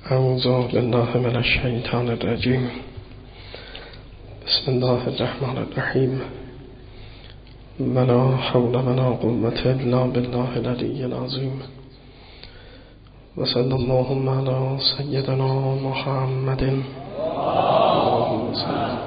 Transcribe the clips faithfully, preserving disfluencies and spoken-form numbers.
اعوذ بالله من الشیطان الرجیم. بسم الله الرحمن الرحیم. ولا حول ولا قوة الا بالله العلی العظیم. و صلی اللهم علی سیدنا محمد. اللهم صل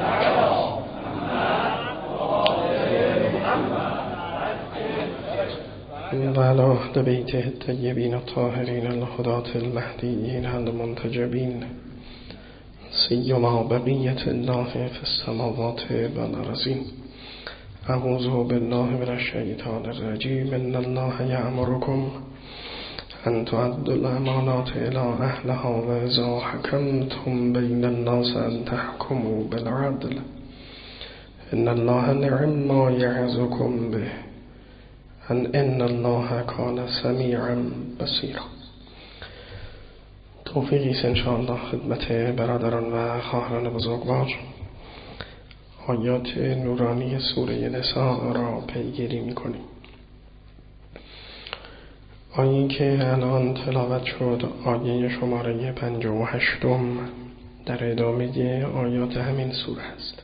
و علی اهل بیته الطیبین الطاهرین الهداة المهدیین المنتجبین سیما بقیة الله فی السماوات والارضین. اعوذ بالله من الشیطان الرجیم. ان الله یأمرکم ان تؤدوا الامانات الی اهلها و اذا حکمتم بین الناس ان تحکموا بالعدل ان الله نعم ما یعظکم به ان ان الله کان سمیعا بصیرا. توفیقی است انشاءالله خدمت برادران و خواهران بزرگوار. آیات نورانی سوره نساء را پیگیری می‌کنیم. آیه‌ای که الان تلاوت شد آیه شماره پنجاه و هشتم در ادامه آیات همین سوره است.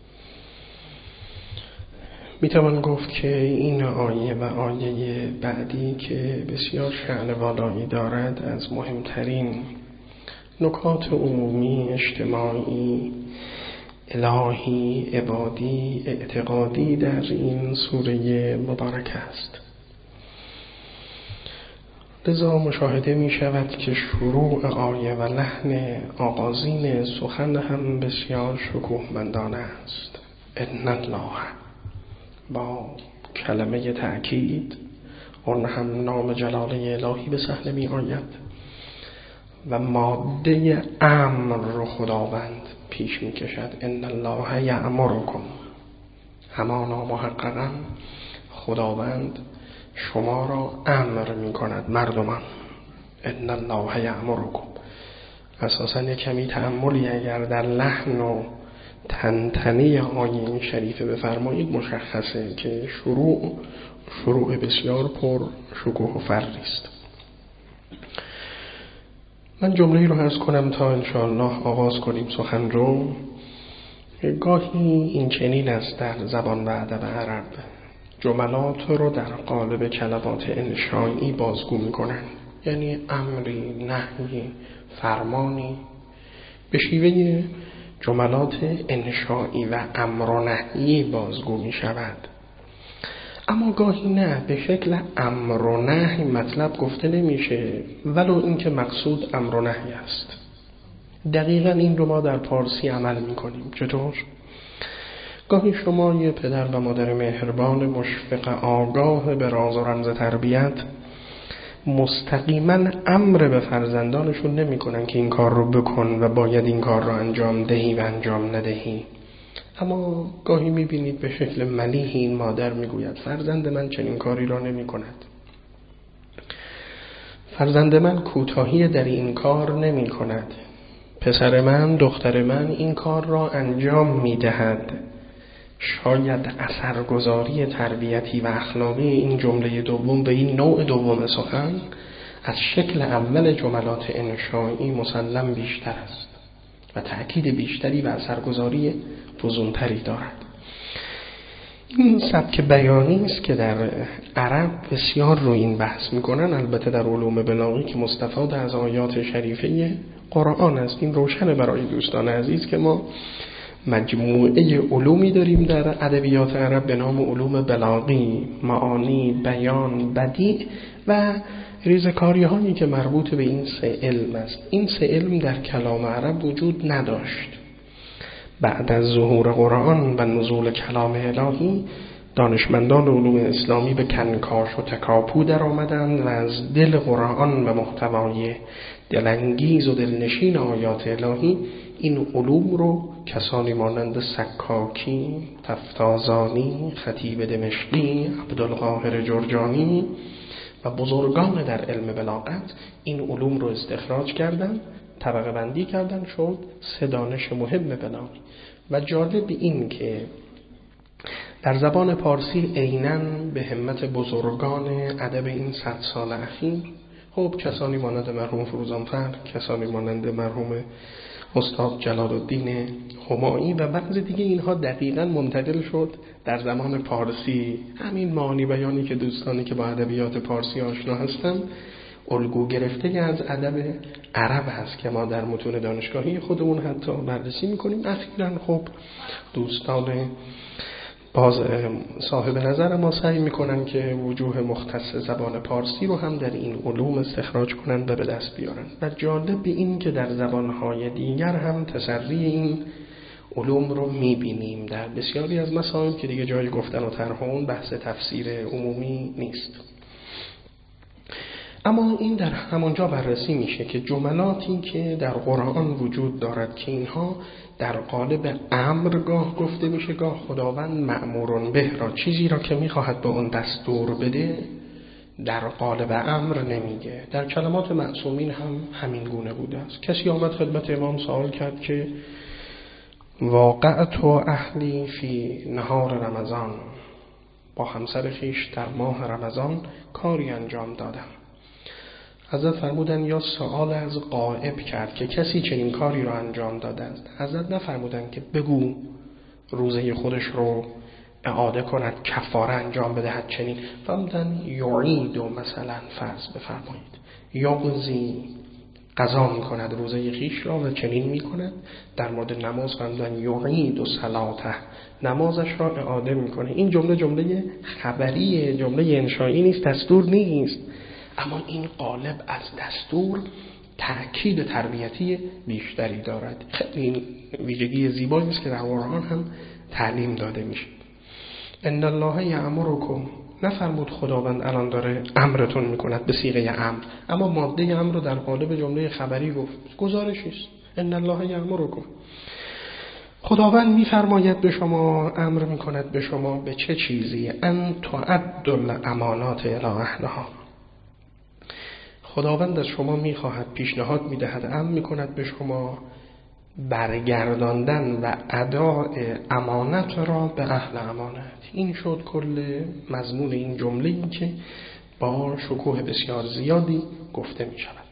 میتوان گفت که این آیه و آیه بعدی که بسیار شأن والایی دارد از مهمترین نکات عمومی اجتماعی الهی عبادی اعتقادی در این سوره مبارک است. لذا مشاهده می شود که شروع آیه و لحن آغازین سخن هم بسیار شکوهمندانه است. ان الله، با کلمه تأکید، اون هم نام جلاله الهی به صحنه می آید و ماده امر رو خداوند پیش می کشد. ان الله یأمرکم، همانا محققا خداوند شما را امر می کند مردمان. ان الله یأمرکم. اساساً یک کمی تأملی اگر در لحن و تنتنه آیه این شریفه بفرمایید مشخصه که شروع شروع بسیار پر شکوه و فری است. من جمله‌ای رو عرض کنم تا انشاءالله آغاز کنیم سخن رو. گاهی این چنین است در زبان و ادب عرب، جملات رو در قالب کلمات انشایی بازگو می‌کنن، یعنی امری، نهی، فرمانی به شیوه جملات انشایی و امر و نهی بازگو می شود. اما گاهی نه، به شکل امر و نهی مطلب گفته نمیشه ولو اینکه مقصود امر و نهی است. دقیقاً این رو ما در پارسی عمل می کنیم. چطور؟ گاهی شما یه پدر و مادر مهربان مشفق آگاه به راز و رمز تربیت مستقیما امر به فرزندانشون نمی کنن که این کار رو بکن و باید این کار رو انجام دهی و انجام ندهی. اما گاهی می بینید به شکل ملیح این مادر می گوید فرزند من چنین کاری را نمی کند، فرزند من کوتاهی در این کار نمی کند، پسر من دختر من این کار را انجام می دهد. شاید اثرگذاری تربیتی و اخلاقی این جمله دوم به این نوع دوم سخن از شکل اول جملات انشایی مسلم بیشتر است و تأکید بیشتری و اثرگذاری فزونتری دارد. این سبک بیانی است که در عرب بسیار روی این بحث میکنن، البته در علوم بلاغی که مستفاد از آیات شریفه قرآن است. این روشن برای دوستان عزیز که ما مجموعه علومی داریم در ادبیات عرب به نام علوم بلاغی، معانی، بیان، بدیع و ریزکاری هایی که مربوط به این سه علم است. این سه علم در کلام عرب وجود نداشت. بعد از ظهور قرآن و نزول کلام الهی دانشمندان علوم اسلامی به کنکاش و تکاپو در آمدند و از دل قرآن و محتوای دلانگیز و دلنشین آیات الهی این علوم رو کسانی مانند سکاکی، تفتازانی، خطیب دمشقی، عبدالقاهر جرجانی و بزرگان در علم بلاغت این علوم رو استخراج کردن، طبقه بندی کردن، شد سه دانش مهم بلاغی. و جالب این که در زبان پارسی عیناً به همت بزرگان ادب این صد سال اخیر خب کسانی مانند مرحوم فروزانفر، کسانی مانند مرحوم استاد جلال الدین همایی و بعض دیگه، اینها دقیقاً منتقل شد در زمان پارسی. همین معانی بیانی که دوستانی که با ادبیات پارسی آشنا هستن الگو گرفته از ادب عرب هست که ما در متون دانشگاهی خودمون حتی بررسی میکنیم. اخیراً خب دوستان باز صاحب نظر ما سعی میکنن که وجوه مختص زبان پارسی رو هم در این علوم استخراج کنن و به دست بیارن. و جالب به این که در زبانهای دیگر هم تسری این علوم رو میبینیم در بسیاری از مسائل که دیگه جای گفتن و طرح اون بحث تفسیر عمومی نیست. اما این در همانجا بررسی میشه که جملاتی که در قرآن وجود دارد که اینها در قالب امر گاه گفته میشه، گاه خداوند مأمورون به را، چیزی را که میخواهد به اون دستور بده در قالب امر نمیگه. در کلمات معصومین هم همین گونه بوده است. کسی آمد خدمت امام سوال کرد که واقعت و اهلی فی نهار رمضان، با همسر خویش در ماه رمضان کاری انجام دادم. حضرت فرمودن یا سوال از غائب کرد که کسی چنین کاری رو انجام داده است. حضرت نفرمودن که بگو روزه خودش رو اعاده کند، کفاره انجام بدهد. چنین فرمودن یعید و مثلا فرض بفرمایید یقضی، قضا میکند روزه خیش را و چنین میکند. در مورد نماز فرمودن یعید و صلاته، نمازش را اعاده میکنه. این جمله جمله خبریه، جمله انشایی نیست، دستور نیست. اما این قالب از دستور تأکید تربیتی بیشتری دارد. خیلی این ویژگی زیبایی است که در قرآن هم تعلیم داده میشه. ان الله یأمرکم، نفرمود خداوند الان داره امرتون میکند به صیغه امر، اما ماده امر رو در قالب جمله خبری گفت، گزارشی است. ان الله یأمرکم، خداوند میفرماید به شما، امر میکند به شما به چه چیزی؟ ان تؤدوا الامانات الی اهلها، خداوند از شما میخواهد، پیشنهاد میدهد، امر میکند به شما برگرداندن و اداء امانت را به اهل امانت. این شد کل مضمون این جمله‌ای که با شکوه بسیار زیادی گفته می شود.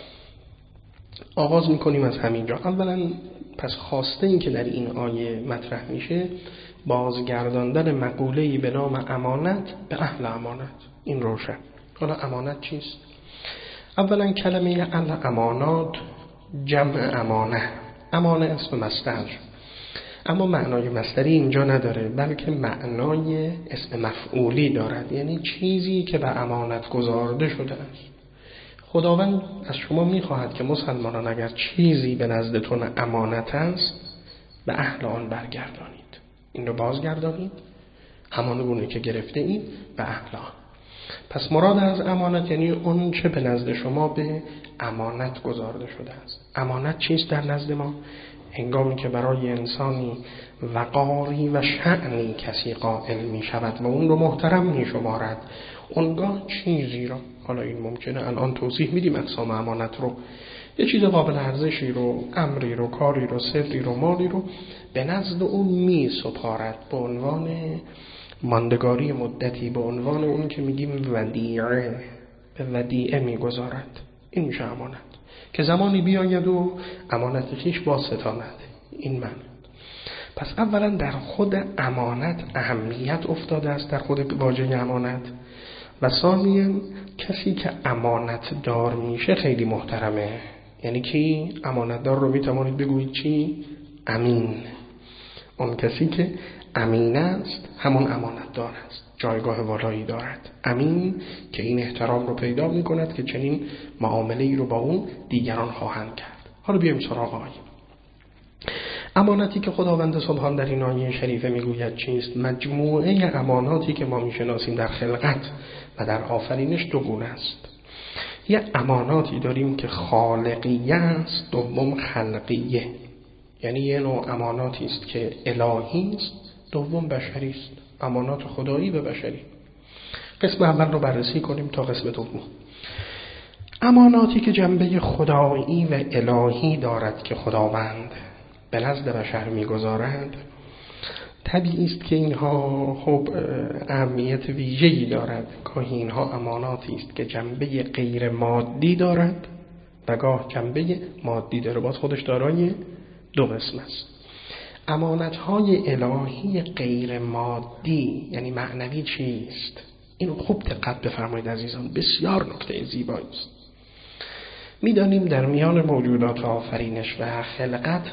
آغاز میکنیم از همینجا. اولا پس خواسته این که در این آیه مطرح میشه بازگرداندن مقوله‌ای به نام امانت به اهل امانت. این روشن. حالا امانت چیست؟ اولا کلمه الامانات جمع امانه. امانه اسم مصدر، اما معنای مصدری اینجا نداره، بلکه معنای اسم مفعولی دارد، یعنی چیزی که به امانت گذارده شده است. خداوند از شما میخواهد که مسلمانان اگر چیزی به نزدتون امانت است به اهل آن برگردانید، این رو بازگردانید همان گونه که گرفته اید به اهل آن. پس مراد از امانت یعنی اون چه به نزد شما به امانت گذارده شده است. امانت چیست در نزد ما؟ هنگامی که برای انسانی وقاری و شأنی کسی قائل می شود و اون رو محترم می شمارد، اونگاه چیزی رو، حالا این ممکنه الان توضیح میدیم اقسام امانت رو، یه چیز قابل ارزشی رو، امری رو، کاری رو، سری رو، مالی رو به نزد اون می سپارد به عنوان ماندگاری مدتی، به عنوان اون که میگیم ودیعه، به ودیعه میگذارد. این میشه امانت که زمانی بیاید و امانت خیش باستاند. این من. پس اولا در خود امانت اهمیت افتاده است، در خود واژه امانت، و ثانیاً کسی که امانت دار میشه خیلی محترمه. یعنی کی؟ امانت دار رو میتوانید بگویید چی؟ امین. اون کسی که امین است همون امانت دار است، جایگاه والایی دارد. امین که این احترام رو پیدا می کند که چنین معامله‌ای رو با اون دیگران خواهند کرد. حالا بیایم سراغ آیه. امانتی که خداوند سبحان در این آیه شریفه میگوید چیست؟ مجموعه اماناتی که ما میشناسیم در خلقت و در آفرینش دو گونه است. یه اماناتی داریم که خالقیه است، دوم خلقیه، یعنی یه نوع اماناتی است که الهی است، دوم بشری است، امانات خدایی و بشری. قسم اول رو بررسی کنیم تا قسم دوم. اماناتی که جنبه خدایی و الهی دارد که خداوند به نزد بشر میگذارد، طبیعی است که اینها خب اهمیت ویژه‌ای دارد. گاهی اینها اماناتی است که جنبه غیر مادی دارد و گاه جنبه مادی داره، باز خودش دارای دو قسم است. امانت‌های الهی غیر مادی یعنی معنوی چیست؟ اینو خوب دقت بفرمایید عزیزان، بسیار نکته زیبایی است. می‌دانیم در میان موجودات آفرینش و خلقت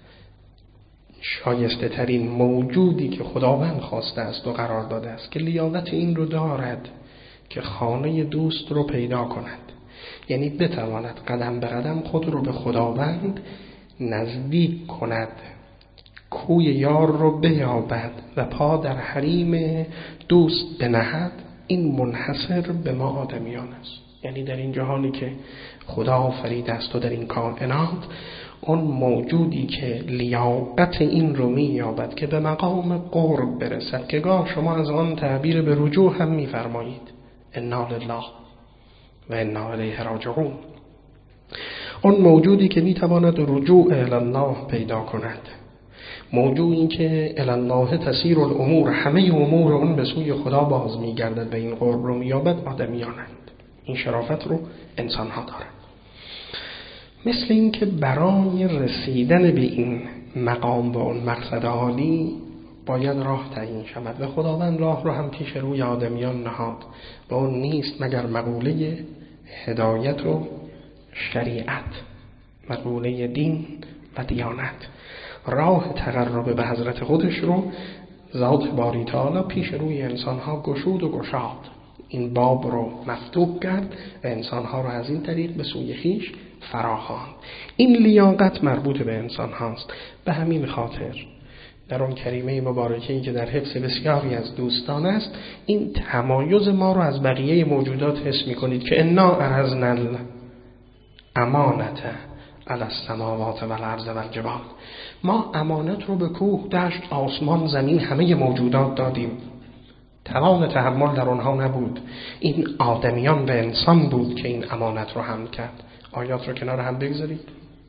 شایسته ترین موجودی که خداوند خواسته است و قرار داده است که لیاقت این رو دارد که خانه دوست رو پیدا کند، یعنی بتواند قدم به قدم خود رو به خداوند نزدیک کند، کوی یار رو بیابد و پا در حریم دوست بنهد. این منحصر به ما آدمیان است. یعنی در این جهانی که خدا آفریده است و در این کائنات، اون موجودی که لیاقت این رو می‌یابد که به مقام قرب برسد، که گاه شما از آن تعبیر به رجوع هم می‌فرمایید، انا لله و انا الیه راجعون. اون موجودی که می‌تواند رجوع الی الله پیدا کند، موجودی که الی الله تسیر الامور، همه امور اون به سوی خدا باز می‌گردد و این قرب رو می‌یابد، آدمیانند. این شرافت رو انسان‌ها دارند. مثل این که برای رسیدن به این مقام و اون مقصد عالی باید راه تعیین شود و خداوند راه رو هم پیش روی آدمیان نهاد و اون نیست مگر مقوله هدایت و شریعت، مقوله دین و دیانت. راه تقرب به حضرت خودش رو ذات باری تعالی پیش روی انسانها گشود و گشاد، این باب رو مفتوح کرد و انسانها رو از این طریق به سوی خویش فراخواند. این لیاقت مربوط به انسان هاست. به همین خاطر در اون کریمه مبارکه‌ای که در حفظ بسیاری از دوستان است، این تمایز ما رو از بقیه موجودات حس می‌کنید که انا عرضنا الامانة علی السماوات والارض والجبال، ما امانت رو به کوه، دشت، آسمان، زمین، همه موجودات دادیم. توان تحمل در اونها نبود، این آدمیان به انسان بود که این امانت رو حمل کرد. آیات رو کنار هم بگذارید.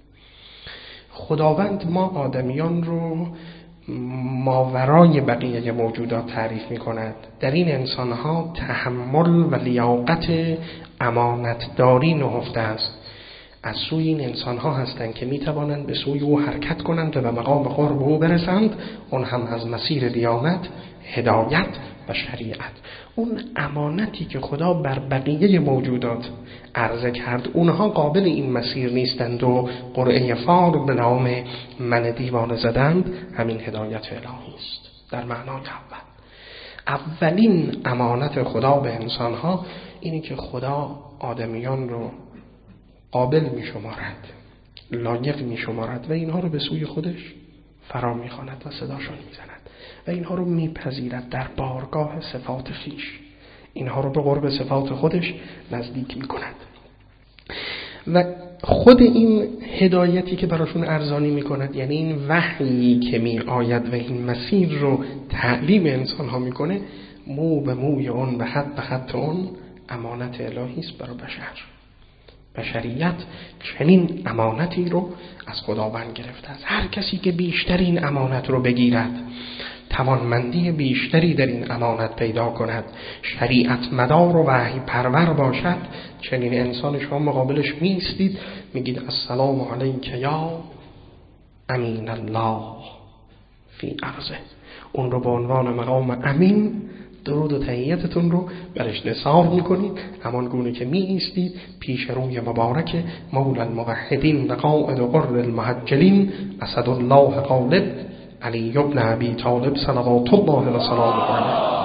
خداوند ما آدمیان رو ماورای بقیه موجودات تعریف می کند. در این انسانها تحمل و لیاقت امانتداری نهفته است. از سوی این انسانها هستند که می توانند به سوی او حرکت کنند و به مقام قرب او برسند، اون هم از مسیر دیانت، هدایت و شریعت. اون امانتی که خدا بر بقیه موجودات عرضه کرد، اونها قابل این مسیر نیستند و قرعه فار به نام من دیوانه زدند، همین هدایت الهی است. در معنای اول، اولین امانت خدا به انسانها اینی که خدا آدمیان رو قابل می شمارد، لایق می شمارد و اینها رو به سوی خودش فرا می خواند و صداشون می زند و اینها رو می پذیرد در بارگاه صفات خیش، اینها رو به قرب صفات خودش نزدیک می کند و خود این هدایتی که براشون ارزانی می کند، یعنی این وحیی که می آید و این مسیر رو تعلیم انسان ها می کنه، مو به موی اون و خط به خط اون امانت الهی است برای بشر. بشریت چنین امانتی رو از خداوند گرفته است. هر کسی که بیشتر این امانت رو بگیرد، توانمندی بیشتری در این امانت پیدا کند، شریعت مدار و وحی پرور باشد، چنین انسان شما مقابلش میستید میگید السلام علیک یا امین الله فی ارضه. اون رو به عنوان مقام امین درود و تحییتتون رو برش نثار میکنید، همان گونه که می ایستید پیش روی مبارک مولا الموحدین و قائد قر المحجلین اسد الله غالب علی ابن ابی طالب صلوات الله و سلامه علیه.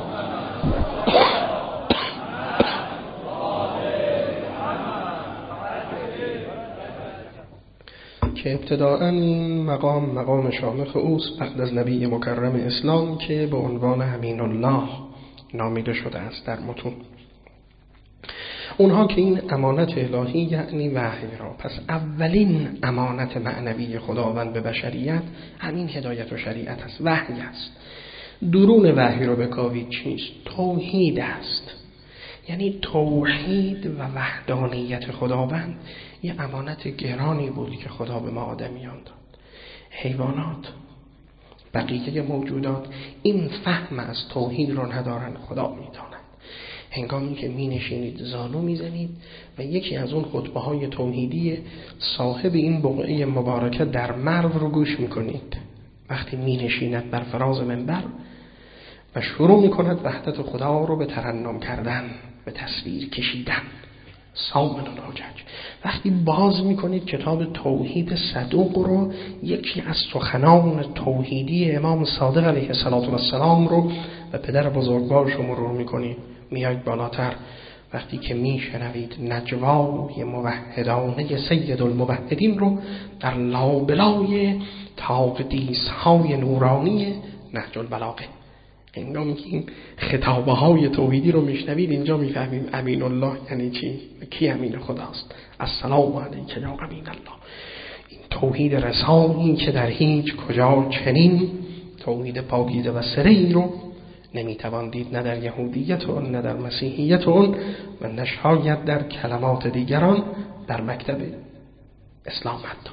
که ابتداءً این مقام مقام شامخ اوست بعد از نبی مکرم اسلام که به عنوان امین الله نامیده شده است در متون. اونها که این امانت الهی یعنی وحی را، پس اولین امانت معنوی خداوند به بشریت همین هدایت و شریعت است، وحی است. درون وحی رو بکاوید چیست؟ توحید است. یعنی توحید و وحدانیت خداوند یه امانت گرانی بود که خدا به ما آدمیان داد. حیوانات بقیه موجودات این فهم از توحید رو ندارن، خدا میداند. هنگامی که می نشینید زانو می زنید و یکی از اون خطبه های توحیدی صاحب این بقعه مبارکه در مرو رو گوش می کنید، وقتی می نشیند بر فراز منبر و شروع می کند وحدت خدا رو به ترنم کردن، به تصویر کشیدن، سامن و ناجج. وقتی باز می کنید کتاب توحید صدوق رو، یکی از سخنان توحیدی امام صادق علیه السلام رو و پدر بزرگوار رو مرور می کنید، میاید بالاتر. وقتی که میشنوید نجوای موحدانه سید الموحدین رو در لابلای تاقدیس های نورانی نهج البلاغه، هنگامی که این خطابه های توحیدی رو میشنوید، اینجا میفهمیم امین الله یعنی چی، کی امین خداست. السلام علیک یا امین الله. این توحید رسانی که در هیچ کجا چنین توحید پاکیزه و سری رو نمیتوان دید، نه در یهودیت اون، نه در مسیحیت اون، و نه شاید در کلمات دیگران در مکتب اسلام. حتی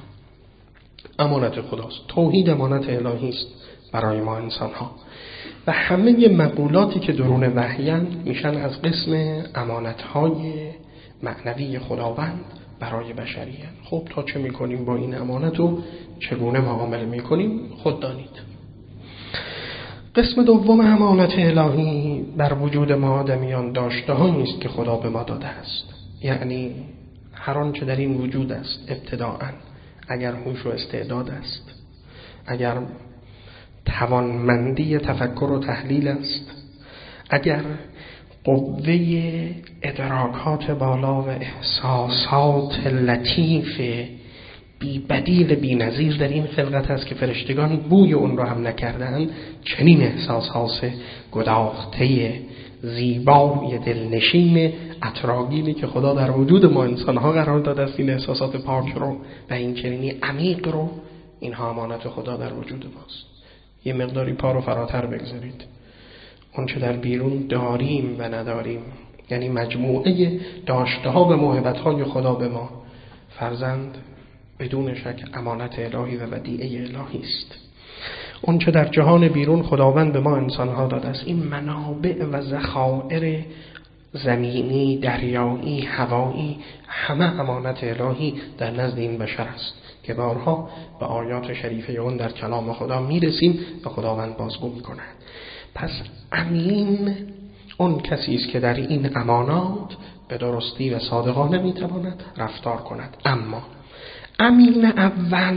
امانت خداست. توحید امانت الهی است برای ما انسان ها و همه مقولاتی که درون وحیان میشن از قسم امانت های معنوی خداوند برای بشریت. خب تا چه میکنیم با این امانت و چگونه معامله میکنیم خود دانید. قسم دوم امانت الهی بر وجود ما آدمیان داشته هایی است که خدا به ما داده است. یعنی هر آنچه در این وجود است ابتداءً، اگر هوش و استعداد است، اگر توانمندی تفکر و تحلیل است، اگر قوه ادراکات بالا و احساسات لطیف بی بدیل بی نظیر در این خلقت است که فرشتگان بوی اون رو هم نکردند، چنین احساسات گداخته زیبای دلنشین اطراگینی که خدا در وجود ما انسانها قرار داده است، این احساسات پاک رو و این چنینی عمیق رو، اینها امانت خدا در وجود ماست. یه مقداری پا رو فراتر بگذارید، اون چه در بیرون داریم و نداریم، یعنی مجموعه داشته ها و موهبت های خدا به ما، فرزند بدون شک امانت الهی و ودیعه الهی است. اون چه در جهان بیرون خداوند به ما انسانها داده است، این منابع و ذخایر زمینی، دریایی، هوایی، همه امانت الهی در نزد این بشر است که بارها به آیات شریفه اون در کلام خدا میرسیم و خداوند بازگو میکند. پس امین اون کسی است که در این امانات به درستی و صادقانه میتواند رفتار کند. اما امین اول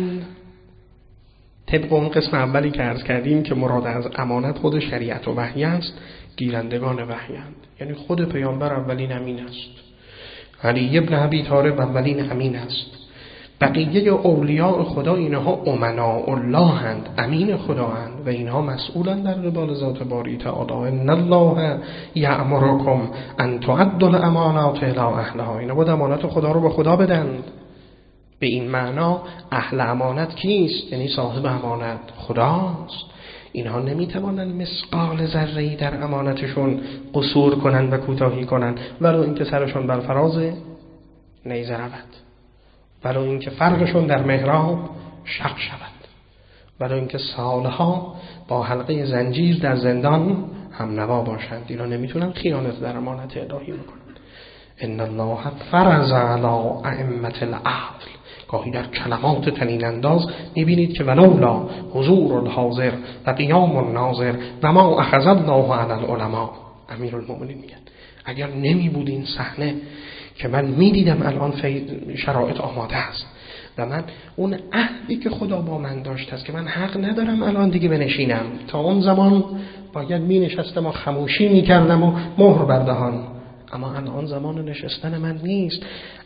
طبق اون قسم اولی که عرض کردیم که مراد از امانت خود شریعت و وحی است، گیرندگان وحی اند، یعنی خود پیامبر اولین امین است، علی ابن ابی طالب اولین امین است، بقیه اولیاء خدا اینها امناء الله اند، امین خدا اند و اینها مسئولند در قبال ذات باری تعالی. ان الله یأمرکم ان تؤدوا الامانات الی اهلها، اینا باید امانت خدا رو به خدا بدند. به این معنا اهل امانت کیست؟ یعنی صاحب امانت خداست. اینها نمیتوانند مثقال ذره‌ای در امانتشون قصور کنند و کوتاهی کنند، ولو اینکه سرشون بر فراز نیزه رود، ولو اینکه فرقشون در محراب شق شود، ولو اینکه سالها با حلقه زنجیر در زندان هم نوا باشند، اینا نمیتونن خیانت در امانت الهی بکنند. ان الله فرض علی ائمه العدل. گاهی در کلمات تنین انداز میبینید که ولولا حضور الحاضر و قیام الناظر و ما اخذ الله علی العلماء. امیرالمومنین میگن اگر نمی بود این صحنه که من میدیدم الان شرایط آماده است و من اون عهدی که خدا با من داشته است که من حق ندارم الان دیگه بنشینم، تا اون زمان باید می نشستم و خموشی می کردم و مهر بر دهان، اما الان زمان نشستن من نیست.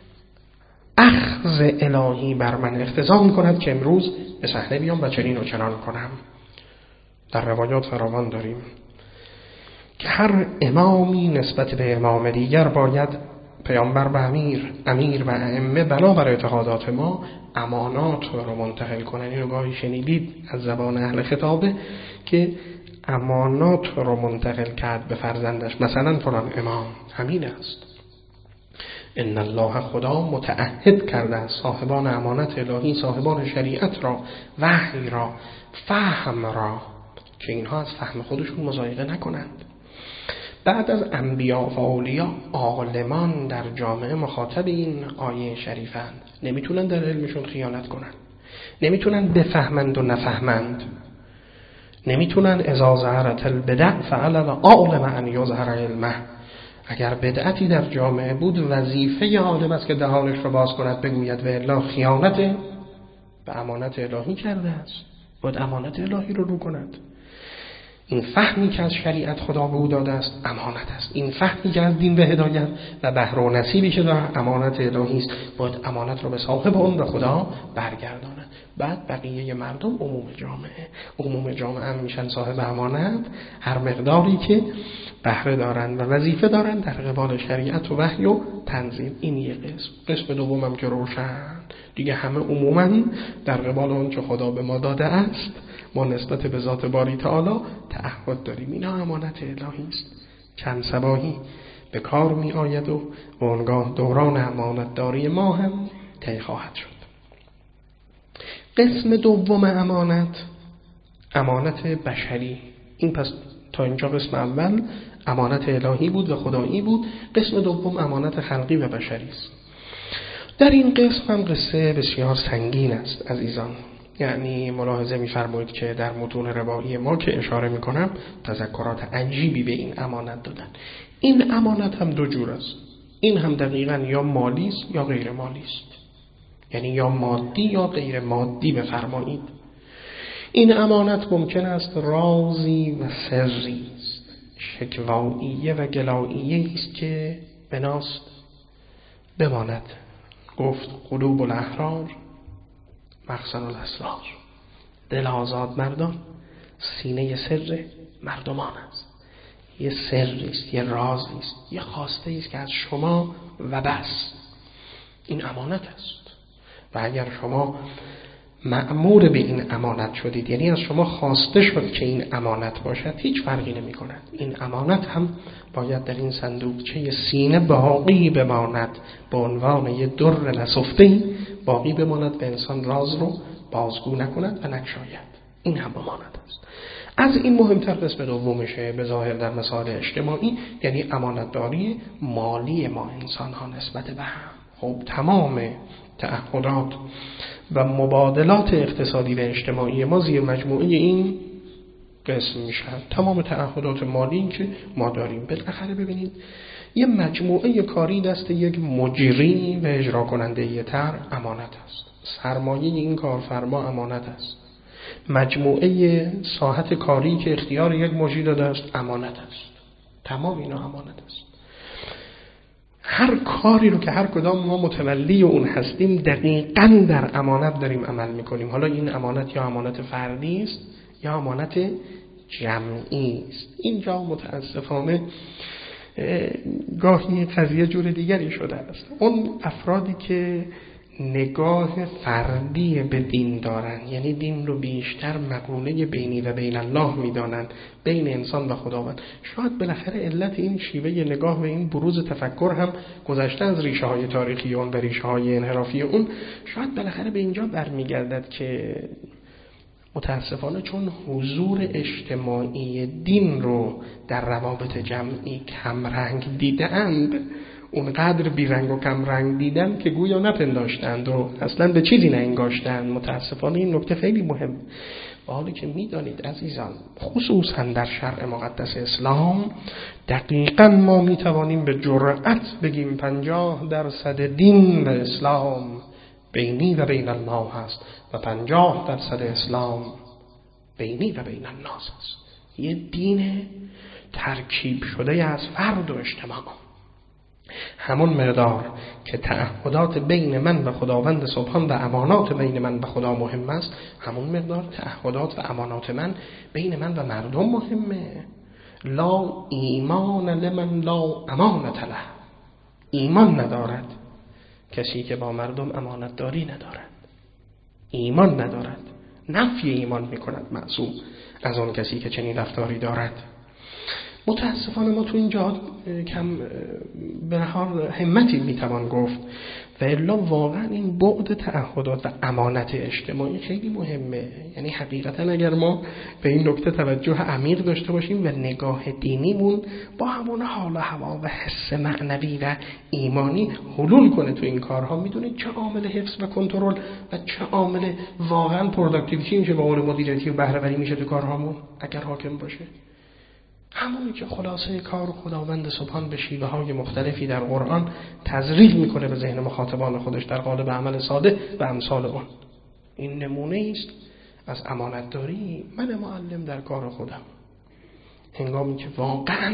اخذ الهی بر من اقتضا می کند که امروز به صحنه بیام و چنین و چنان کنم. در روایات فراوان داریم که هر امامی نسبت به امام دیگر باید پیامبر به امیر، امیر و ائمه بنابر اعتقادات ما امانات رو منتقل کنن. اینو گاهی شنیدید از زبان اهل خطابه که امانات رو منتقل کرد به فرزندش، مثلا فلان امام همین است. ان الله خدا متعهد کرده است صاحبان امانت الهی، صاحبان شریعت را، وحی را، فهم را، که اینها از فهم خودشون مضایقه نکنند. بعد از انبیا و اولیاء عالمان در جامعه مخاطب این آیه شریفند. نمیتونن در علمشون خیانت کنند، نمیتونن بفهمند و نفهمند، نمیتونن اذا ظهرت البدع فعل و عالم ان یظهر علمه. اگر بدعتی در جامعه بود وظیفه عالم است که دهانش رو باز کند بگوید و الا خیانت به امانت الهی کرده است، باید امانت الهی رو رو کند. این فهمی که از شریعت خدا به او داده است امانت است. این فهمی که از دین به هدایت و بهره و نصیبی که داره امانت الهی است. باید امانت رو به صاحب اون به خدا برگرداند. بعد بقیه مردم، عموم جامعه عموم جامعه هم میشن صاحب امانت، هر مقداری که بهره دارند و وظیفه دارند در قبال شریعت و وحی و تنظیم. این یک قسم. قسم دومم که روشن دیگه همه عموما در قبال اون چه خدا به ما داده است ما نسبت به ذات باری تعالی تعهد داریم. اینا امانت الهی است. چند صباحی به کار می آید و اونگاه دوران امانت داری ما هم طی خواهد شد. قسم دوم امانت، امانت بشری. این پس تا اینجا قسم اول امانت الهی بود و خدایی بود. قسم دوم امانت خلقی و بشری است. در این قسم هم قصه بسیار سنگین است عزیزان. یعنی ملاحظه می‌فرمایید که در متون روایی ما که اشاره می‌کنم تذکرات عجیبی به این امانت دادن. این امانت هم دو جور است. این هم دقیقاً یا مالی است یا غیر مالی است. یعنی یا مادی یا غیر مادی بفرمایید. این امانت ممکن است رازی و سری است، شکواییه و گلاییه است که بناست بماند. گفت قلوب الاحرار مخزن الاسرار. دل آزاد مردان سینه سر مردمان است. یه سری است، یه رازی است، یه خواسته است که از شما و بس. این امانت است. و اگر شما مأمور به این امانت شدید، یعنی از شما خواسته شد که این امانت باشد، هیچ فرقی نمی کند. این امانت هم باید در این صندوقچه سینه باقی بماند، به عنوان یه در نسفته باقی بماند و انسان راز رو بازگو نکند و نگشاید. این هم امانت است. از این مهمتر قسم دومشه به ظاهر در مسائل اجتماعی، یعنی امانتداری مالی ما انسان ها نسبت به هم. خب تمام تعهدات و مبادلات اقتصادی و اجتماعی ما زیر مجموعه این قسم میشن. تمام تعهدات مالی که ما داریم. بالاخره ببینید یه مجموعه کاری دست یک مجری و اجرا کننده یه تر امانت است. سرمایه این کارفرما امانت است. مجموعه ساحت کاری که اختیار یک مجری داده است امانت است. تمام اینا امانت است. هر کاری رو که هر کدام ما متولی اون هستیم دقیقاً در امانت داریم عمل میکنیم. حالا این امانت یا امانت فردی است یا امانت جمعی است. اینجا متاسفانه گاهی قضیه جور دیگری شده است. اون افرادی که نگاه فردی به دین دارن، یعنی دین رو بیشتر مقوله بینی و بین الله میدانن، بین انسان و خداوند، شاید بالاخره علت این شیوه نگاه و این بروز تفکر هم گذشته از ریشه های تاریخی اون و ریشه های انحرافی اون، شاید بالاخره به اینجا برمیگردد که متاسفانه چون حضور اجتماعی دین رو در روابط جمعی کم رنگ دیدند، اونقدر بیرنگ و کم رنگ دیدن که گویا نپنداشتند و اصلا به چیزی ننگاشتند. متاسفانه این نکته خیلی مهم. و حالی که میدانید عزیزان خصوصا در شرع مقدس اسلام دقیقاً ما میتوانیم به جرأت بگیم پنجاه درصد دین و اسلام بینی و بین الله هست و پنجاه درصد اسلام بینی و بین الناس هست. یه دین ترکیب شده از فرد و اجتماع. همون مقدار که تعهدات بین من و خداوند سبحان و امانات بین من و خدا مهم است، همون مقدار تعهدات و امانات من بین من و مردم مهمه. لا ایمان لمن لا امانت له. ایمان ندارد کسی که با مردم امانت داری ندارد. ایمان ندارد. نفی ایمان میکند معصوم از اون کسی که چنین رفتاری دارد. متاسفانه ما تو اینجا کم به حال همتی میتوان گفت و الا واقعا این بعد تعهدات و امانت اجتماعی خیلی مهمه. یعنی حقیقتا اگر ما به این نکته توجه عمیق داشته باشیم و نگاه دینیمون با همون حال و هوا و حس معنوی و ایمانی حلول کنه تو این کارها، میدونید چه عامل حفظ و کنترل و چه عامل واقعا پروداکتیویتی میشه و عامل مدیریتی و بهره وری میشه تو کارهامون اگر حاکم باشه. همونی که خلاصه کار خداوند سبحان به شیوه های مختلفی در قرآن تزریق میکنه به ذهن مخاطبان خودش در قالب عمل ساده و امثال اون. این نمونه است از امانتداری من معلم در کار خودم. هنگامی که واقعا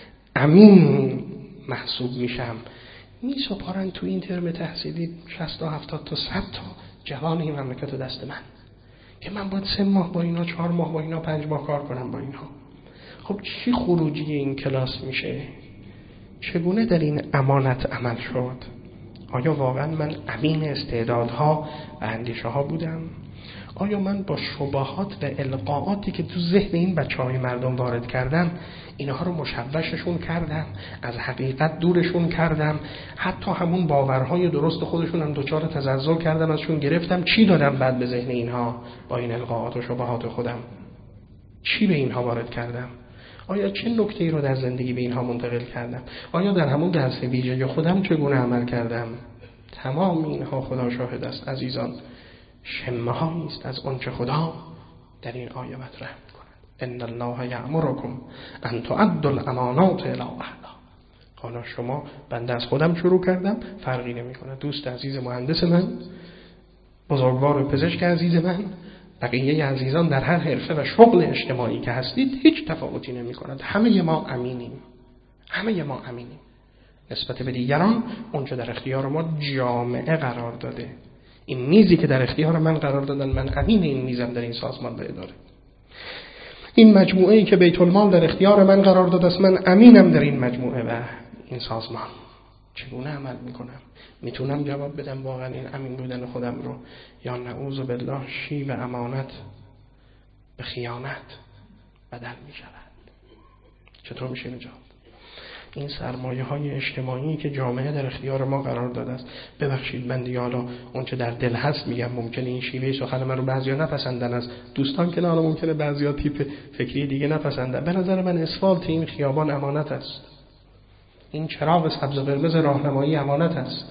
امین محسوب میشم، میسپارن تو این ترم تحصیلی شصت تا هفتاد تا صد تا جوان این مملکت دست من که من باید سه ماه با اینا، چهار ماه با اینا، پنج ماه کار کنم با اینها. خب چی خروجی این کلاس میشه؟ چگونه در این امانت عمل شد؟ آیا واقعا من امین استعدادها و اندیشه ها بودم؟ آیا من با شبهات و القاءاتی که تو ذهن این بچه های مردم وارد کردم اینها رو مشوششون کردم، از حقیقت دورشون کردم، حتی همون باورهای درست خودشون هم دوچار تزلزل کردم، ازشون گرفتم؟ چی دادم بعد به ذهن اینها با این القاءات و شبهات خودم؟ چی به اینها وارد کردم؟ آیا چه نکته‌ای رو در زندگی به اینها منتقل کردم؟ آیا در همون درس ویژه خودم چگونه عمل کردم؟ تمام اینها خدا شاهد است عزیزان، شمه‌هایی است از آنچه خدا در این آیه مطرح می‌کند. ان الله یأمرکم ان تؤدوا الامانات الی اهلها. حالا شما، بنده از خودم شروع کردم، فرقی نمی‌کنه. دوست عزیز مهندس من، بزرگوار پزشک عزیز من، بقیه عزیزان در هر حرفه و شغل اجتماعی که هستید هیچ تفاوتی نمی کند. همه ما امینیم. همه ما امینیم. نسبت به دیگران اونچه در اختیار ما جامعه قرار داده. این میزی که در اختیار من قرار دادن، من امین این میزم در این سازمان و اداره. این مجموعه‌ای که بیت المال در اختیار من قرار داده است، من امینم در این مجموعه و این سازمان. چگونه عمل میکنم؟ میتونم جواب بدم واقعا این امین بودن خودم رو، یا نعوذ بالله شیوه امانت به خیانت بدل میشود؟ چطور میشه نجات؟ این سرمایه های اجتماعی که جامعه در اختیار ما قرار داده است، ببخشید من دیگه حالا اون چه در دل هست میگم، ممکنه این شیوه سخن من رو بعضیا نپسندن از دوستان، که حالا ممکنه بعضیا تیپ فکری دیگه نپسندن. به نظر من اسفالت این خیابان امانت است. این چراغ سبز و قرمز راهنمایی امانت است.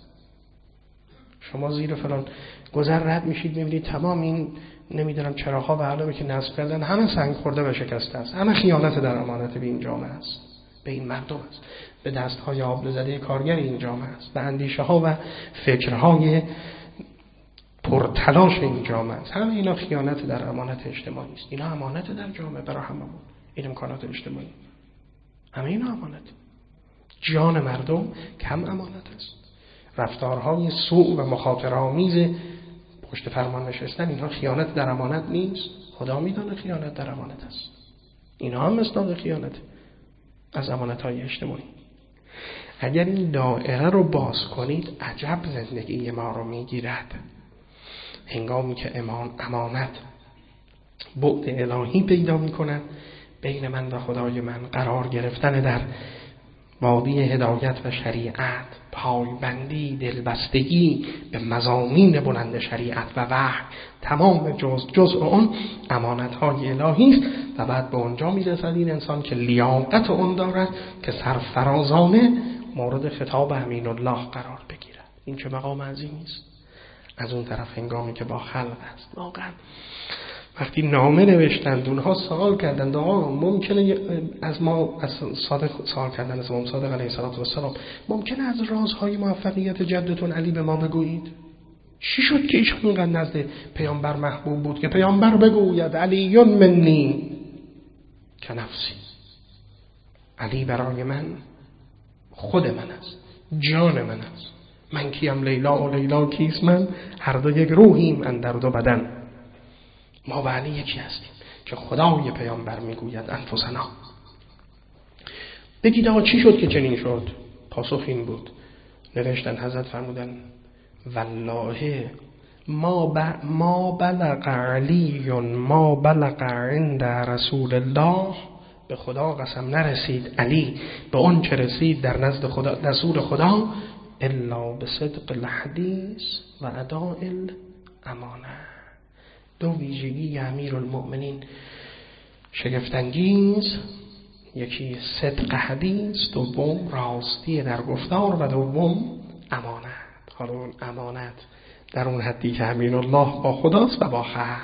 شما زیر فلان گذر رد میشید، میبینید تمام این نمیدونم چراغ‌ها و علامه که نصب کردن همه سنگ خورده و شکسته است. همه خیانت در امانت به این جامعه است، به این مردم است، به دست‌های آبله زده کارگر این جامعه است، به اندیشه‌ها و فکرهای پرتلاش این جامعه است. همه اینا خیانت در امانت اجتماعی است. اینا امانت در جامعه برای هممون. این امکانات اجتماعی، همه اینا امانت. جان مردم کم امانت است. رفتارهای سوء و مخاطره‌آمیز پشت فرمان نشستن، اینها خیانت در امانت نیست؟ خدا میدونه خیانت در امانت است. اینها هم مصداق خیانت از امانت‌های اجتماعی. اگر این دایره رو باز کنید عجب زندگی ما رو میگیرد. هنگامی که امان امانت بعد الهی پیدا میکنه، بین من و خدای من قرار گرفتن در وادی هدایت و شریعت، پایبندی، دلبستگی به مضامین بلند شریعت و وحی، تمام جز جزء اون امانت‌های الهی است و بعد به اونجا میرسد این انسان که لیاقت اون دارد که سرفرازانه مورد خطاب امین الله قرار بگیرد. این چه مقام عظیمی است. از اون طرف هنگامی که با خلق است، واقعا وقتی نامه نوشتند اونها سوال کردند آقا ممکنه از ما، از صادق سوال کردن از امام صادق علیه السلام، ممکنه از رازهای موفقیت جدتون علی به ما بگویید؟ چی شد که ایشون اینقدر نزد پیامبر محبوب بود که پیامبر بگوید علی منی که نفسی، علی برای من خود من است، جان من است. من کیم لیلا و لیلا کیست من؟ هر دو یک روحیم اندر دو بدن. ما و علی یکی هستیم که خدای پیامبر میگوید انفسنا. بگید آقا چی شد که چنین شد؟ پاسخ این بود، نوشتن حضرت فرمودن والله ما ب... ما بلغ علی ما بلغ عند رسول الله به خدا قسم نرسید علی به اون چه رسید در نزد خدا رسول خدا الا به صدق الحدیث و اداء الامانه. دو ویژگی امیرالمؤمنین شگفت‌انگیز، یکی صدق حدیث، دوم راستی در گفتار و دوم امانت. حالا اون امانت در اون حدی که امین الله با خداست و با خلق،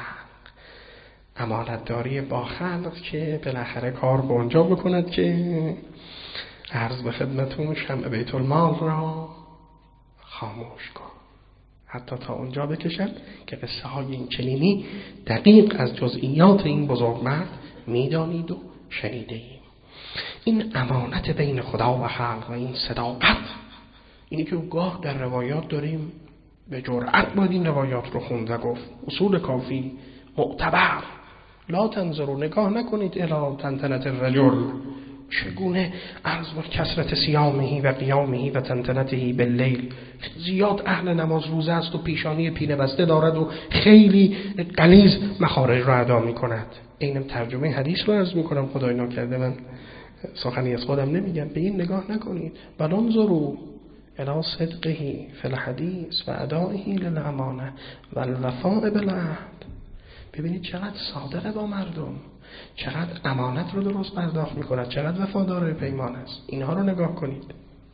امانت داری با خلق که بالاخره کار به اونجا بکند که عرض به خدمتون شمع بیت المال را خاموش کن، حتی تا اونجا بکشد که قصه های این چنینی دقیق از جزئیات این بزرگمرد میدانید و شنیده ایم. این امانت بین خدا و خلق و این صداقت، اینی که گاه در روایات داریم به جرأت باید این روایات رو خوند و گفت اصول کافی معتبر، لا تنظروا، نگاه نکنید الی تنتنت الرجل، چگونه عرض بر کثرت صیامه و قیامه و تنتنته باللیل، زیاد اهل نماز روزه است و پیشانی پینه بسته دارد و خیلی غلیظ مخارج را ادا می کند. اینم ترجمه حدیث رو عرض می کنم، خدای ناکرده من سخنی از خودم نمیگم. به این نگاه نکنید، بل انظروا الی صدقه فی الحدیث و ادائه للامانه و الوفاء بالعهد. ببینید چقدر صادقه با مردم، چقدر امانت رو درست پرداخت میکند، چقدر وفادار پیمان است. اینها رو نگاه کنید.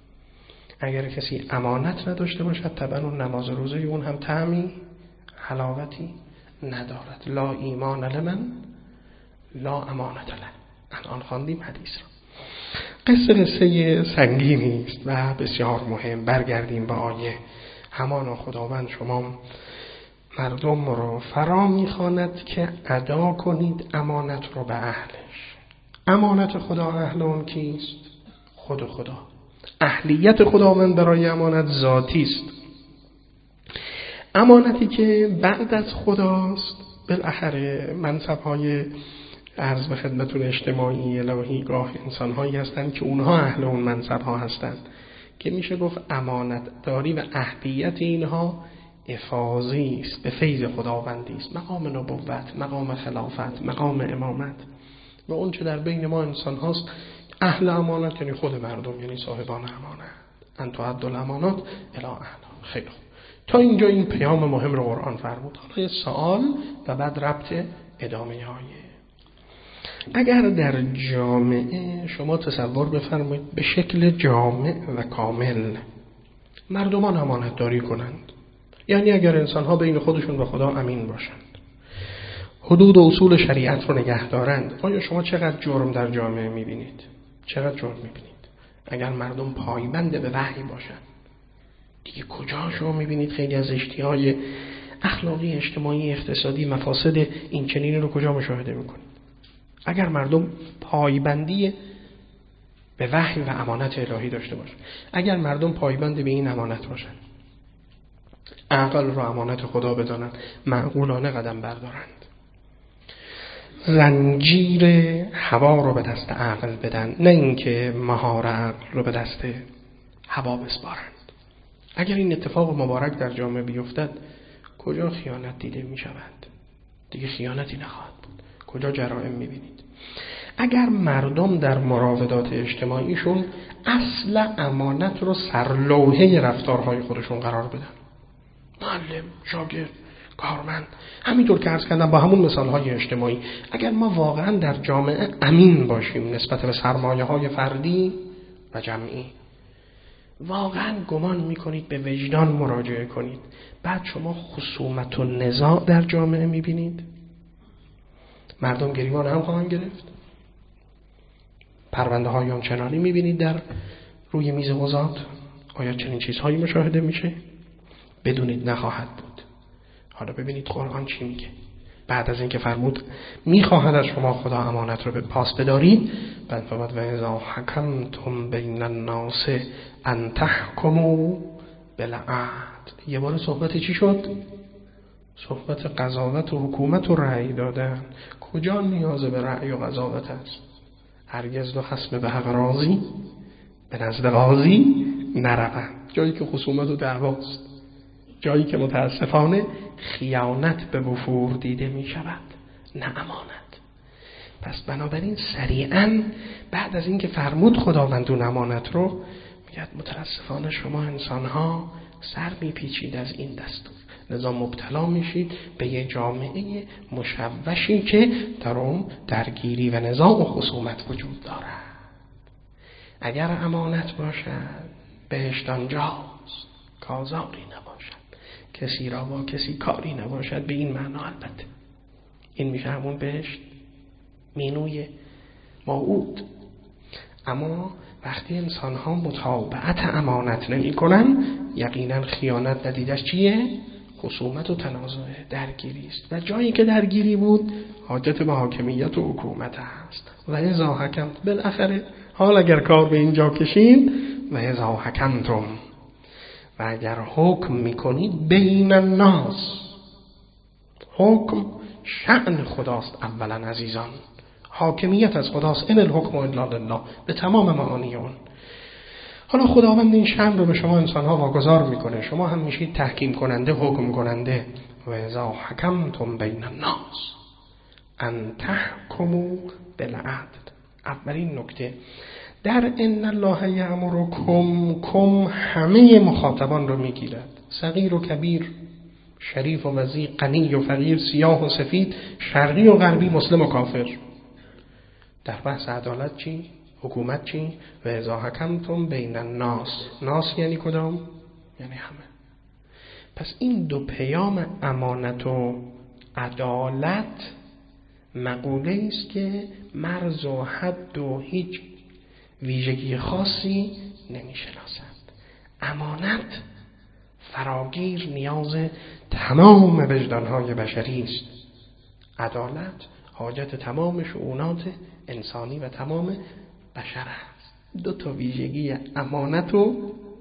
اگر کسی امانت نداشته باشد طبعا اون نماز روزه اون هم طعمی حلاوتی ندارد. لا ایمان لمن لا امانت له. الان خواندیم حدیث رو. قصه قصه سنگینی است و بسیار مهم. برگردیم به آیه. همانا خداوند شما مردم رو فرا میخواند که ادا کنید امانت رو به اهلش. امانت خدا اهل اون کیست؟ خود خدا. اهلیت خداوند برای امانت ذاتی است. امانتی که بعد از خداست بالاخره منصب‌های عرض به خدمتون اجتماعی الهی گاه انسان‌هایی هستند که اونها اهل اون منصب‌ها هستند که میشه گفت امانت داری و اهلیت اینها افاضی است، به فیض خداوندی است. مقام نبوت، مقام خلافت، مقام امامت و اون چه در بین ما انسان هاست اهل امانت، یعنی خود مردم، یعنی صاحبان امانت. ان تؤدوا الامانات الی اهلها. خیلی خوب. تا اینجا این پیام مهم رو قرآن فرمود. حالا یه سوال و بعد ربط ادامه آیه. اگر در جامعه شما تصور بفرمایید به شکل جامع و کامل مردمان امانت داری کنند، یعنی اگر انسان‌ها بین خودشون و خدا امین باشند، حدود و اصول شریعت رو نگه دارند، آیا شما چقدر جرم در جامعه می‌بینید؟ چقدر جرم می‌بینید؟ اگر مردم پایبند به وحی باشند، دیگه کجا شما می‌بینید خیلی از اشتیاق‌های اخلاقی، اجتماعی، اقتصادی، مفاسد این چنینی رو کجا مشاهده می‌کنید؟ اگر مردم پایبندی به وحی و امانت الهی داشته باشند، اگر مردم پایبند به این امانت باشند، عقل رو امانت خدا بدانند، معقولانه قدم بردارند، زنجیر هوا رو به دست عقل بدن، نه اینکه مهار عقل رو به دست هوا بسپارند. اگر این اتفاق مبارک در جامعه بیفتد، کجا خیانت دیده می شود؟ دیگه خیانتی نخواهد بود. کجا جرائم می بینید؟ اگر مردم در مراودات اجتماعیشون اصل امانت رو سرلوحه رفتارهای خودشون قرار بدن، معلم، شاگرد، کارمند، همینطور که عرض کردم با همون مثالهای اجتماعی، اگر ما واقعا در جامعه امین باشیم نسبت به سرمایه‌های فردی و جمعی، واقعا گمان میکنید به وجدان مراجعه کنید، بعد شما خصومت و نزاع در جامعه میبینید، مردم گریبان هم خواهند گرفت، پرونده های آنچنانی میبینید در روی میز قضات. آیا چنین چیزهایی مشاهده میشه؟ بدونید نخواهد بود. حالا ببینید قرآن چی میگه. بعد از اینکه فرمود میخواهد از شما خدا امانت رو به پاس بدارید، بعد فرمود و اذا حکمتم بین الناس ان تحکموا بالعدل. یه بار صحبت چی شد؟ صحبت قضاوت و حکومت و رأی دادن. کجا نیاز به رأی و قضاوت است؟ هرگز دو خصم به حق راضی به نزد قاضی نروند. جایی که خصومت و دعواست، جایی که متاسفانه خیانت به وفور دیده می شود، نه امانت. پس بنابراین سریعا بعد از اینکه فرمود خداوند اون امانت رو، میگه متاسفانه شما انسان‌ها سر میپیچید از این دستور، لذا مبتلا میشید به یه جامعه مشوشی که در اون درگیری و نزاع و خصومت وجود دارد. اگر امانت باشد بهشت آنجاست، کازاری نباشد، کسی را با کسی کاری نباشد. به این معنا البته این میشه همون بهشت مینوی موعود. اما وقتی انسان ها متابعت امانت نمی کنن، یقینا خیانت نتیجهش چیه؟ خصومت و تنازع، درگیری است. و جایی که درگیری بود حاجت به حاکمیت و حکومت است. و اذا حکمت، بالاخره حال اگر کار به اینجا کشید، و اذا حکمتم، و اگر حکم میکنید بین الناس، حکم شأن خداست اولا عزیزان، حاکمیت از خداست، ان الحکم الا لله، به تمام معانی اون. حالا خداوند این شأن رو به شما انسان‌ها واگذار میکنه، شما هم میشید تحکیم کننده، حکم کننده. و اذا حکمتم بین الناس ان تحکموا بالعدل. اولین نکته در ان الله یأمرکم، کم همه مخاطبان رو میگیرد، صغیر و کبیر، شریف و وضیع، غنی و فقیر، سیاه و سفید، شرقی و غربی، مسلم و کافر. در بحث عدالت چی؟ حکومت چی؟ و اذا حکمتم بین الناس، ناس یعنی کدام؟ یعنی همه. پس این دو پیام امانت و عدالت مقوله است که مرز و حد و هیچ ویژگی خاصی نمی‌شناسد. امانت فراگیر نیاز تمام وجدان‌های بشری است. عدالت حاجت تمام شؤونات انسانی و تمام بشر است. دو تا ویژگی امانت و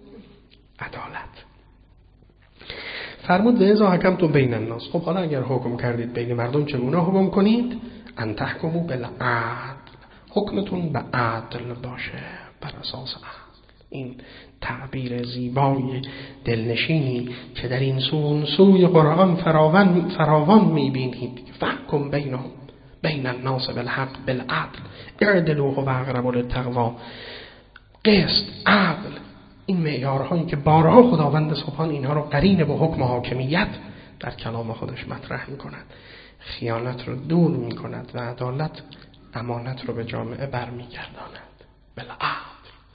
عدالت. فرمود و اذا حکمتم بین الناس. خب حالا اگر حکم کردید بین مردم چگونه حکم کنید؟ ان تحکموا بالعدل، حکمتون به عدل باشه، بر اساس عدل. این تعبیر زیبای دلنشینی که در این سون سوی قرآن فراوان فراوان میبینید. فحکم بینهم بین الناس بالحق بالعدل اعدلوا هو اقرب للتقوی. قسط، عدل، این معیارهایی که بارها خداوند سبحان اینها رو قرین به حکم و حاکمیت در کلام خودش مطرح میکند. خیانت رو دور میکند و عدالت امانت رو به جامعه برمیگرداند. بالعدل.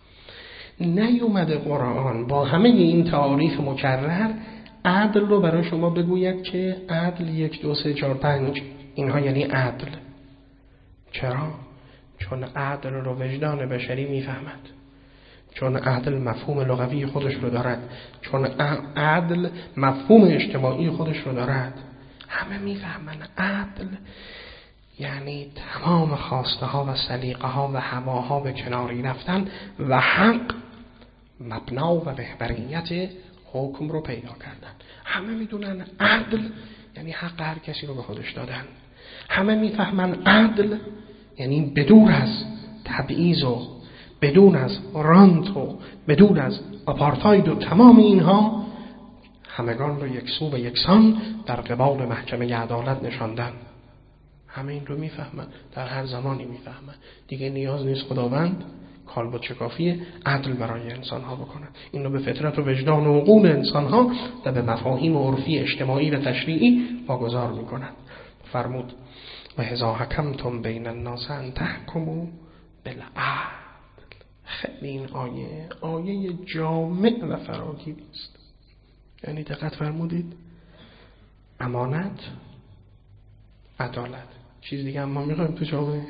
نیومده قرآن با همه این تعاریف مکرر عدل رو برای شما بگوید که عدل یک دو سه چهار پنج اینها یعنی عدل. چرا؟ چون عدل رو وجدان بشری میفهمد، چون عدل مفهوم لغوی خودش رو دارد، چون عدل مفهوم اجتماعی خودش رو دارد. همه میفهمن عدل یعنی تمام خواسته ها و سلیقه ها و هواها به کناری رفتن و حق مبنا و محوریت حکم رو پیدا کردن. همه میدونن عدل یعنی حق هر کسی رو به خودش دادن. همه میفهمن عدل یعنی بدون از تبعیض و بدون از رانت و بدون از آپارتاید و تمام اینها همگان رو یکسو و یکسان در قبال محکمه عدالت نشاندن. همه این رو میفهمن، در هر زمانی میفهمن. دیگه نیاز نیست خداوند کالبد شکافی عدل برای انسان ها بکنن. این رو به فطرت و وجدان و عقول انسان ها و به مفاهیم عرفی اجتماعی و تشریعی واگذار میکنن. فرمود و اذا حکمتم بین الناس ان تحکموا بالعدل. خیلی این آیه آیه جامع و فراگیر است. یعنی دقت فرمودید امانت، عدالت، چیز دیگه هم ما میخوایم تو جامعه.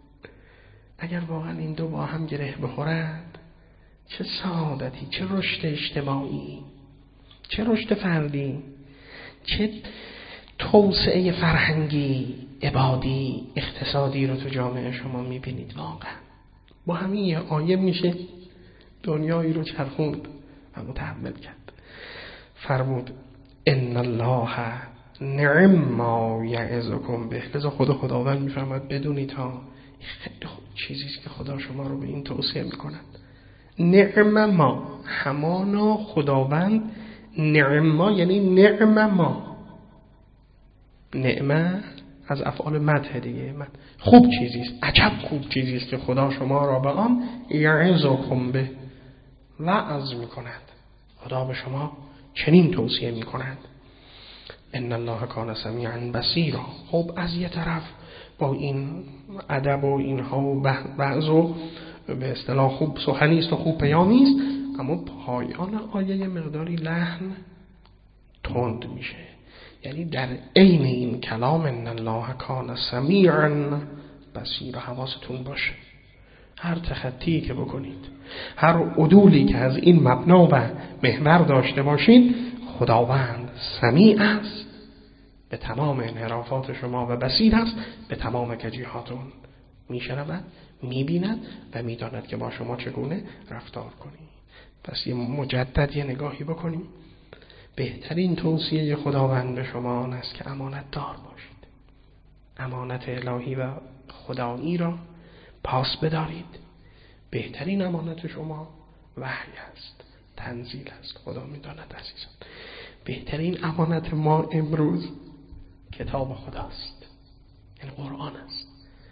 اگر واقعا این دو با هم گره بخورند چه سعادتی، چه رشد اجتماعی، چه رشد فردی، چه توسعه فرهنگی، عبادی، اقتصادی رو تو جامعه شما میبینید. واقعا با همین یه آیه میشه دنیایی رو چرخوند و متحمل کرد. فرمود ان الله نعم ما یعظکم به. لذا خدا خداوند میفرماد بدونید ها خیلی خوب چیزیست که خدا شما رو به این توصیه میکند. نعم ما، همانا خداوند. نعم ما یعنی نعم ما. نعمه از افعال مدح دیگه. من خوب چیزی است، عجب خوب چیزی است که خدا شما را به آن یعظکم به وعظ می‌کند. خدا به شما چنین توصیه می‌کند: ان الله کان سمیعا بصیرا. خب از یه طرف با این ادب و اینها و بعض و به اصطلاح خوب سخنی است و خوب پیامی است، اما پایان آیه مقداری لحن تند میشه. یعنی در عین این کلام ان الله کان سمیعا بصیرا، حواستون باشه هر تخطی که بکنید، هر عدولی که از این مبنا و محور داشته باشید، خداوند سمیع است به تمام انحرافات شما و بصیر است به تمام کجیهاتون. میشنود، میبیند و میداند که با شما چگونه رفتار کنی. پس یه مجدد یه نگاهی بکنیم. بهترین توصیه خداوند به شما آن است که امانت دار باشید. امانت الهی و خدایی را پاس بدارید. بهترین امانت شما وحی است، تنزیل است. خدا میداند عزیزان. بهترین امانت ما امروز کتاب خداست، این قرآن است.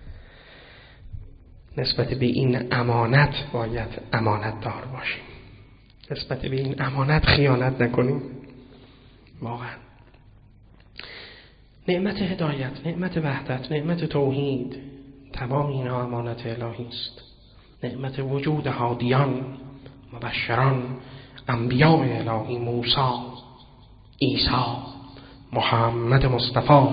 نسبت به این امانت باید امانت دار باشیم. نسبت به این امانت خیانت نکنیم. واقعا نعمت هدایت، نعمت وحدت، نعمت توحید، تمام اینها امانت الهی است. نعمت وجود هادیان، مبشران، انبیاء الهی، موسی، عیسی، محمد مصطفی.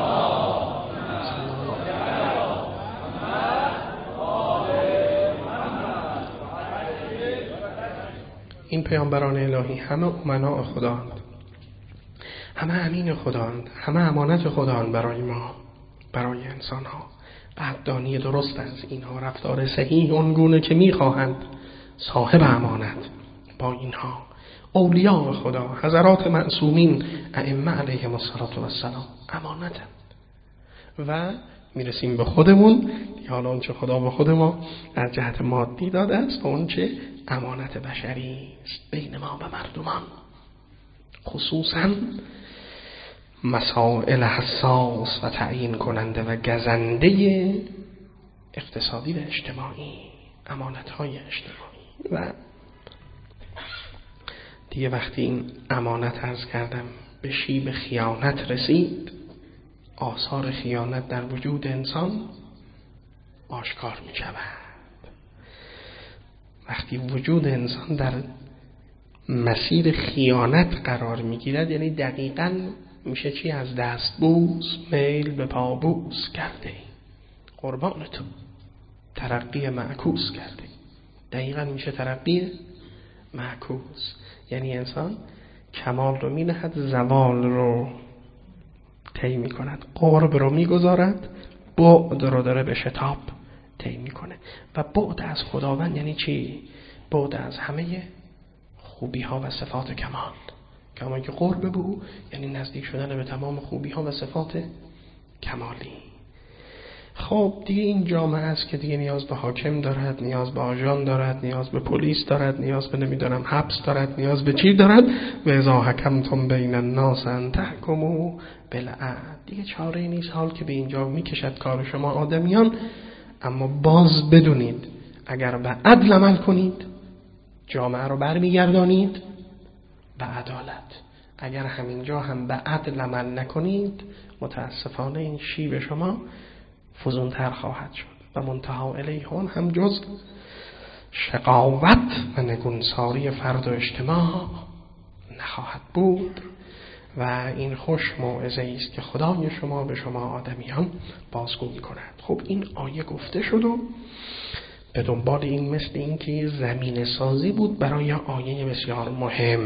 این پیامبران الهی همه امنا خداند، همه امین خداند، همه امانت خداند برای ما، برای انسان ها. قدردانی درست از اینها، رفتار صحیح اونگونه که میخواهند صاحب امانت با اینها. اولیاء خدا، حضرات معصومین، ائمه علیهم السلام امانتند. و میرسیم به خودمون، حالا اون چه خدا به خود ما از جهت مادی داده است و اون چه امانت بشری است بین ما و مردمان، خصوصا مسائل حساس و تعیین کننده و گزنده اقتصادی و اجتماعی، امانت‌های اجتماعی. و دیگه وقتی این امانت عرض کردم به شیب خیانت رسید، آثار خیانت در وجود انسان آشکار می شود. وقتی وجود انسان در مسیر خیانت قرار می گیرد، یعنی دقیقاً میشه چی؟ از دست بوس میل به پا بوس کرده، قربان تو ترقی معکوس کرده. دقیقاً میشه ترقی معکوس، یعنی انسان کمال رو می نهد، زوال رو طی می کند، قرب رو می گذارد، بعد رو داره به شتاب طی می کنه. و بعد از خداوند یعنی چی؟ بعد از همه خوبی ها و صفات کمال. کما که قرب به او یعنی نزدیک شدن به تمام خوبی ها و صفات کمالی. خب دیگه این جامعه است که دیگه نیاز به حاکم دارد، نیاز به آژان دارد، نیاز به پلیس دارد، نیاز به نمیدونم حبس دارد، نیاز به چی دارد؟ و اذا حکمتم بین الناس ان تحکموا بالعدل. دیگه چاره ای نیست حال که به اینجا میکشد کار شما آدمیان، اما باز بدونید اگر به عدل عمل کنید جامعه رو برمیگردانید به عدالت. اگر همینجا هم به عدل عمل نکنید متاسفانه این شیب شما فزونتر خواهد شد و منتهی الیهون هم جز شقاوت و نگونساری فرد و اجتماع نخواهد بود. و این خوش موعظه است که خدای شما به شما آدمیان بازگو می کند. خب این آیه گفته شد و به دنبال این مثل این که زمین سازی بود برای آیه بسیار مهم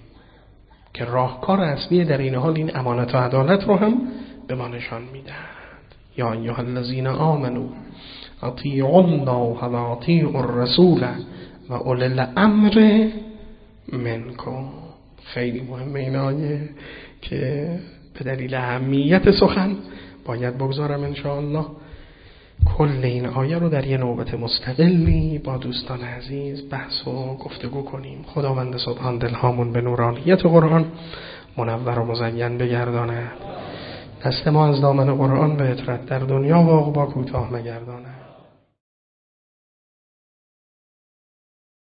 که راهکار اصلی در این حال این امانت و عدالت رو هم به ما نشان میدهد. یا ایها الذین آمنوا اطیعوا الله و اطیعوا الرسول و اولی الامر منکم. خیلی مهمه این آیه که به دلیل اهمیت سخن باید بگذارم انشاءالله کل این آیه رو در یه نوبت مستقلی با دوستان عزیز بحث و گفتگو کنیم. خداوند سبحان دلهامون به نورانیت قرآن منور و مزین بگرداند. دست ما از دامن قرآن به اطرت در دنیا و عقبی کوتاه مگردانه.